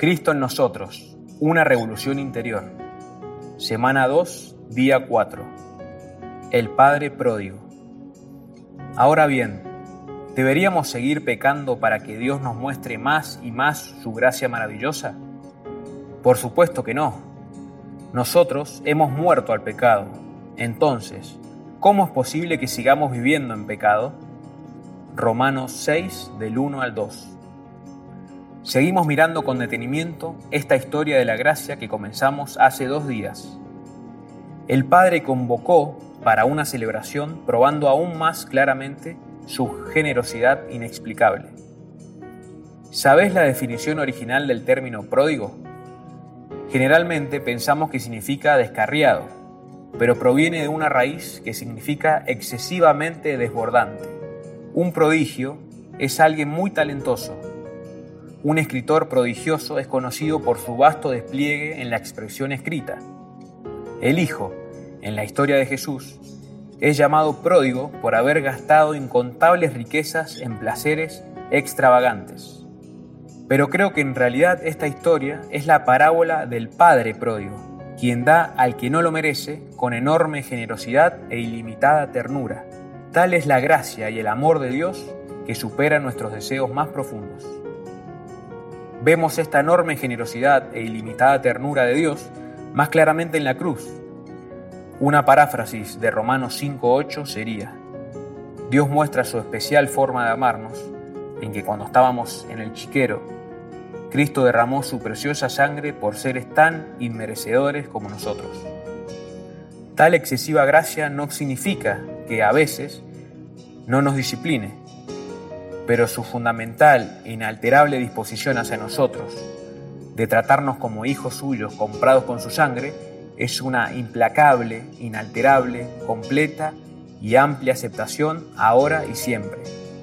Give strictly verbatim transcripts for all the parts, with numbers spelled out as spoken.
Cristo en nosotros, una revolución interior. Semana dos, día cuatro. El Padre pródigo. Ahora bien, ¿deberíamos seguir pecando para que Dios nos muestre más y más su gracia maravillosa? Por supuesto que no. Nosotros hemos muerto al pecado. Entonces, ¿cómo es posible que sigamos viviendo en pecado? Romanos seis, del uno al dos. Seguimos mirando con detenimiento esta historia de la gracia que comenzamos hace dos días. El Padre convocó para una celebración probando aún más claramente su generosidad inexplicable. ¿Sabés la definición original del término pródigo? Generalmente pensamos que significa descarriado, pero proviene de una raíz que significa excesivamente desbordante. Un prodigio es alguien muy talentoso. Un escritor prodigioso es conocido por su vasto despliegue en la expresión escrita. El Hijo, en la historia de Jesús, es llamado pródigo por haber gastado incontables riquezas en placeres extravagantes. Pero creo que en realidad esta historia es la parábola del Padre pródigo, quien da al que no lo merece con enorme generosidad e ilimitada ternura. Tal es la gracia y el amor de Dios que supera nuestros deseos más profundos. Vemos esta enorme generosidad e ilimitada ternura de Dios más claramente en la cruz. Una paráfrasis de Romanos cinco ocho sería: Dios muestra su especial forma de amarnos, en que cuando estábamos en el chiquero, Cristo derramó su preciosa sangre por seres tan inmerecedores como nosotros. Tal excesiva gracia no significa que a veces no nos discipline, pero su fundamental e inalterable disposición hacia nosotros de tratarnos como hijos suyos comprados con su sangre es una implacable, inalterable, completa y amplia aceptación ahora y siempre.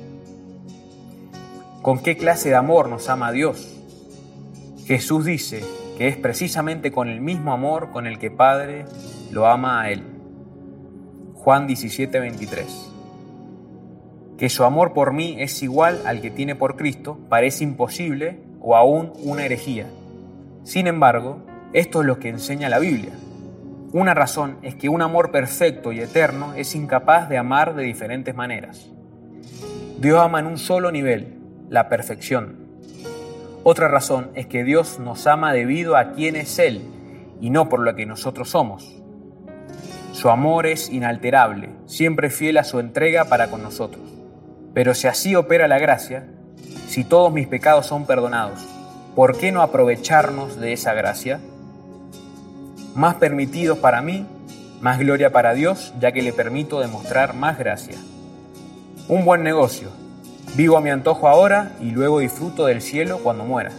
¿Con qué clase de amor nos ama Dios? Jesús dice que es precisamente con el mismo amor con el que Padre lo ama a Él. Juan diecisiete veintitrés. Que su amor por mí es igual al que tiene por Cristo parece imposible o aún una herejía. Sin embargo, esto es lo que enseña la Biblia. Una razón es que un amor perfecto y eterno es incapaz de amar de diferentes maneras. Dios ama en un solo nivel, la perfección. Otra razón es que Dios nos ama debido a quién es Él y no por lo que nosotros somos. Su amor es inalterable, siempre fiel a su entrega para con nosotros. Pero si así opera la gracia, si todos mis pecados son perdonados, ¿por qué no aprovecharnos de esa gracia? Más permitidos para mí, más gloria para Dios, ya que le permito demostrar más gracia. Un buen negocio. Vivo a mi antojo ahora y luego disfruto del cielo cuando muera.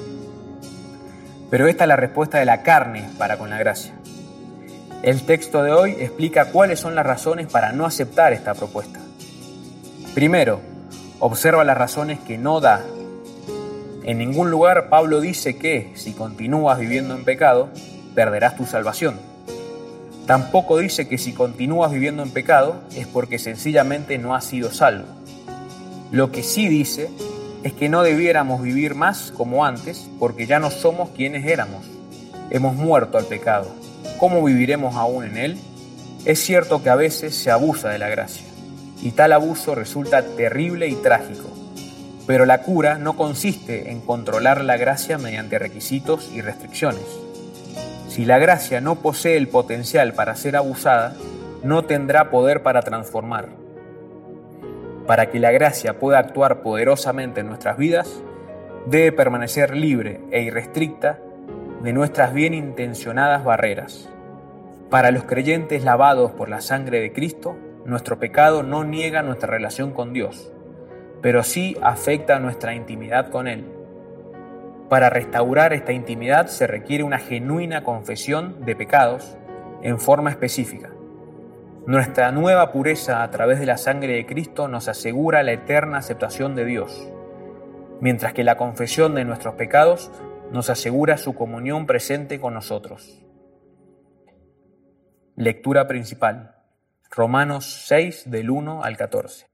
Pero esta es la respuesta de la carne para con la gracia. El texto de hoy explica cuáles son las razones para no aceptar esta propuesta. Primero, observa las razones que no da. En ningún lugar Pablo dice que, si continúas viviendo en pecado, perderás tu salvación. Tampoco dice que si continúas viviendo en pecado es porque sencillamente no has sido salvo. Lo que sí dice es que no debiéramos vivir más como antes porque ya no somos quienes éramos. Hemos muerto al pecado. ¿Cómo viviremos aún en él? Es cierto que a veces se abusa de la gracia, y tal abuso resulta terrible y trágico. Pero la cura no consiste en controlar la gracia mediante requisitos y restricciones. Si la gracia no posee el potencial para ser abusada, no tendrá poder para transformar. Para que la gracia pueda actuar poderosamente en nuestras vidas, debe permanecer libre e irrestricta de nuestras bien intencionadas barreras. Para los creyentes lavados por la sangre de Cristo, nuestro pecado no niega nuestra relación con Dios, pero sí afecta nuestra intimidad con Él. Para restaurar esta intimidad se requiere una genuina confesión de pecados en forma específica. Nuestra nueva pureza a través de la sangre de Cristo nos asegura la eterna aceptación de Dios, mientras que la confesión de nuestros pecados nos asegura su comunión presente con nosotros. Lectura principal. Romanos seis, del uno al catorce.